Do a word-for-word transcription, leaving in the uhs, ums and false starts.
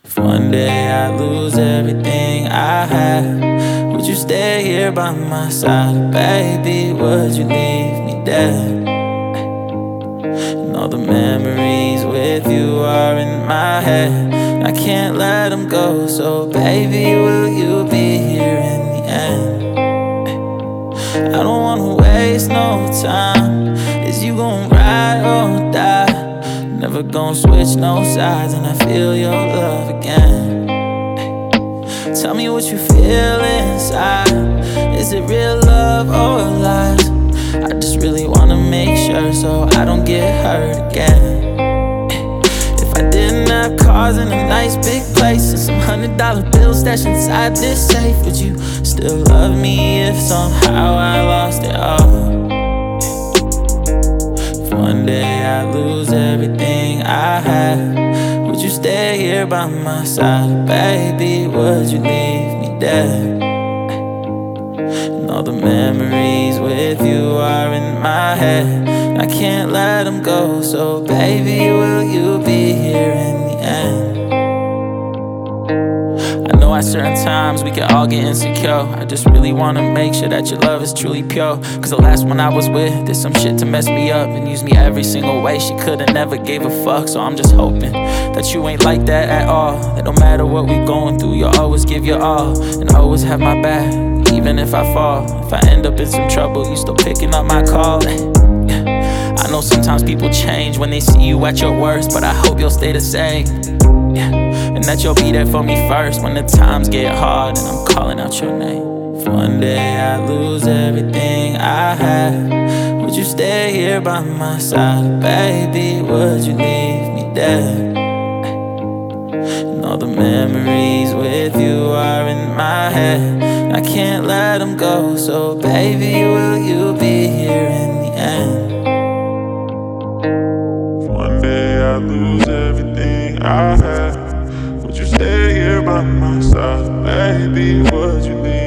If one day I lose everything I have, would you stay here by my side? Baby, would you leave me dead? And all the memories with you are in my head, I can't let them go. So baby, will you be here in the end? I don't wanna waste no time. Is you gon' ride or die? Never gon' switch no sides, and I feel your love again. Tell me what you feel inside. Is it real love or lies? I just really wanna make sure so I don't get hurt again. If I didn't have cars in a nice big place and some hundred dollar bills stashed inside this safe, would you still love me if somehow I lost it all? One day I lose everything I have, would you stay here by my side? Baby, would you leave me dead? And all the memories with you are in my head, I can't let them go. So baby, will you be here in the end? I know at certain times we can all get insecure. I just really wanna make sure that your love is truly pure. Cause the last one I was with did some shit to mess me up and use me every single way. She could've never gave a fuck. So I'm just hoping that you ain't like that at all. That no matter what we going through, you'll always give your all and always have my back, even if I fall. If I end up in some trouble, you still picking up my call. I know sometimes people change when they see you at your worst, but I hope you'll stay the same. And that you'll be there for me first when the times get hard and I'm calling out your name. If one day I lose everything I have, would you stay here by my side? Baby, would you leave me dead? And all the memories with you are in my head, I can't let them go. So baby, will you be here in the end? If one day I lose everything I have, would you stay here by my side? Baby, would you leave